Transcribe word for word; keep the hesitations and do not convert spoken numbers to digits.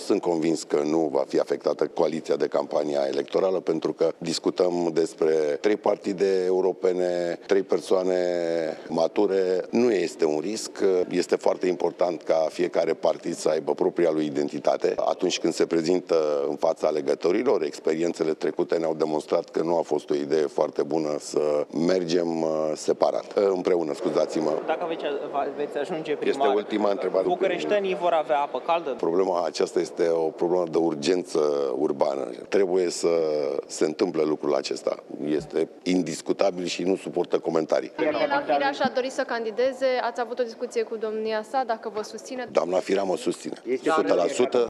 sunt convins că nu va fi afectată coaliția de campania electorală, pentru că discutăm despre trei partide europene, trei persoane mature. Nu este un risc. Este foarte important ca fiecare partid să aibă propria lui identitate. Atunci când se prezintă în fața alegătorilor, experiențele trecute ne-au demonstrat că nu a fost o idee foarte bună să mergem separat. Împreună, scuzați-mă. Dacă veți, veți ajunge primar, este ultima întrebare. bucureștenii vor avea apă caldă? Problema aceasta este o problemă de urgență urbană. Trebuie să se întâmple lucrul acesta. Este indiscutabil și nu suportă comentarii. Daniela Firea și-a dorit să candideze. Ați avut o discuție cu domnia sa, dacă vă susține? Doamna Firea mă susține. o sută la sută.